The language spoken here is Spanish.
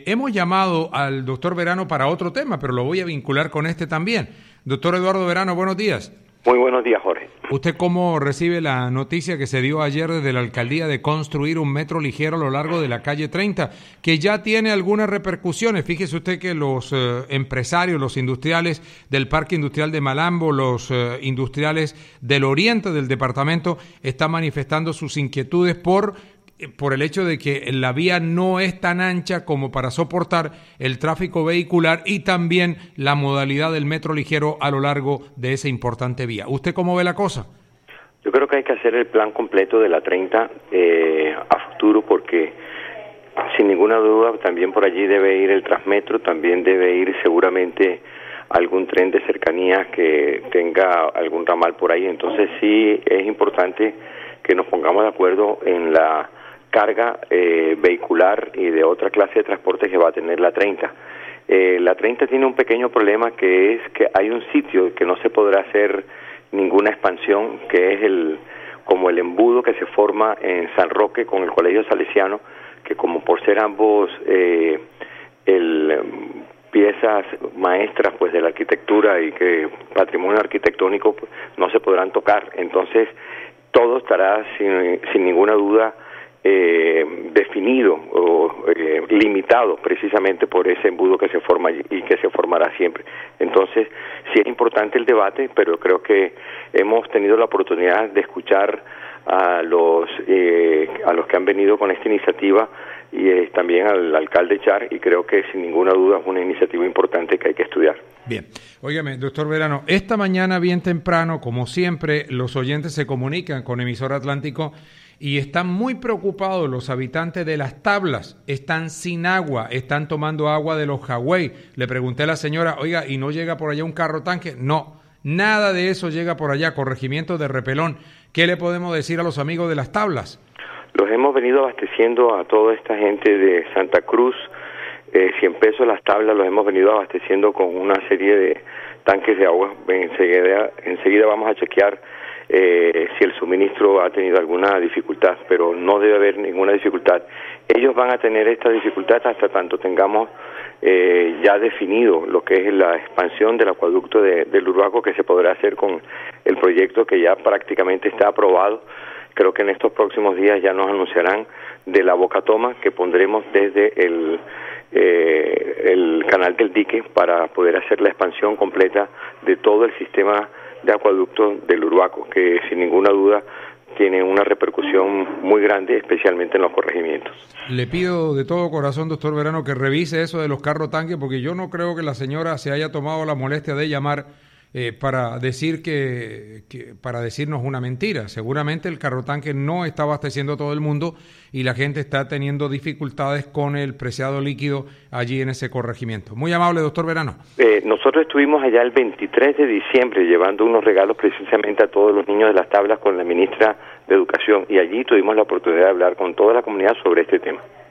Hemos llamado al doctor Verano para otro tema, pero lo voy a vincular con este también. Doctor Eduardo Verano, buenos días. Muy buenos días, Jorge. ¿Usted cómo recibe la noticia que se dio ayer desde la alcaldía de construir un metro ligero a lo largo de la calle 30, que ya tiene algunas repercusiones? Fíjese usted que los empresarios, los industriales del Parque Industrial de Malambo, los industriales del oriente del departamento están manifestando sus inquietudes por el hecho de que la vía no es tan ancha como para soportar el tráfico vehicular y también la modalidad del metro ligero a lo largo de esa importante vía. ¿Usted cómo ve la cosa? Yo creo que hay que hacer el plan completo de la 30 a futuro, porque sin ninguna duda también por allí debe ir el Transmetro, también debe ir seguramente algún tren de cercanías que tenga algún ramal por ahí. Entonces sí es importante que nos pongamos de acuerdo en la carga vehicular y de otra clase de transporte que va a tener la 30. La 30 tiene un pequeño problema, que es que hay un sitio que no se podrá hacer ninguna expansión, que es como el embudo que se forma en San Roque con el Colegio Salesiano, que como por ser ambos piezas maestras pues de la arquitectura y que patrimonio arquitectónico, pues, no se podrán tocar. Entonces todo estará sin ninguna duda definido o limitado precisamente por ese embudo que se forma allí y que se formará siempre. Entonces sí es importante el debate, pero creo que hemos tenido la oportunidad de escuchar a los que han venido con esta iniciativa y también al alcalde Char, y creo que sin ninguna duda es una iniciativa importante que hay que estudiar. Bien, óigame, doctor Verano, esta mañana bien temprano, como siempre, los oyentes se comunican con Emisora Atlántico y están muy preocupados los habitantes de Las Tablas. Están sin agua, están tomando agua de los Jagüey. Le pregunté a la señora, oiga, ¿y no llega por allá un carro tanque? No, nada de eso llega por allá, corregimiento de Repelón. ¿Qué le podemos decir a los amigos de Las Tablas? Los hemos venido abasteciendo a toda esta gente de Santa Cruz, 100 pesos Las Tablas, los hemos venido abasteciendo con una serie de tanques de agua. Enseguida vamos a chequear si el suministro ha tenido alguna dificultad, pero no debe haber ninguna dificultad. Ellos van a tener esta dificultad hasta tanto tengamos ya definido lo que es la expansión del acueducto del Urbaco, que se podrá hacer con el proyecto que ya prácticamente está aprobado. Creo que en estos próximos días ya nos anunciarán de la bocatoma que pondremos desde el canal del dique para poder hacer la expansión completa de todo el sistema de acueducto del Urbaco, que sin ninguna duda tiene una repercusión muy grande, especialmente en los corregimientos. Le pido de todo corazón, doctor Verano, que revise eso de los carros tanques, porque yo no creo que la señora se haya tomado la molestia de llamar para decir para decirnos una mentira. Seguramente el carro tanque no está abasteciendo a todo el mundo y la gente está teniendo dificultades con el preciado líquido allí en ese corregimiento. Muy amable, doctor Verano. Nosotros estuvimos allá el 23 de diciembre llevando unos regalos precisamente a todos los niños de Las Tablas con la ministra de Educación, y allí tuvimos la oportunidad de hablar con toda la comunidad sobre este tema.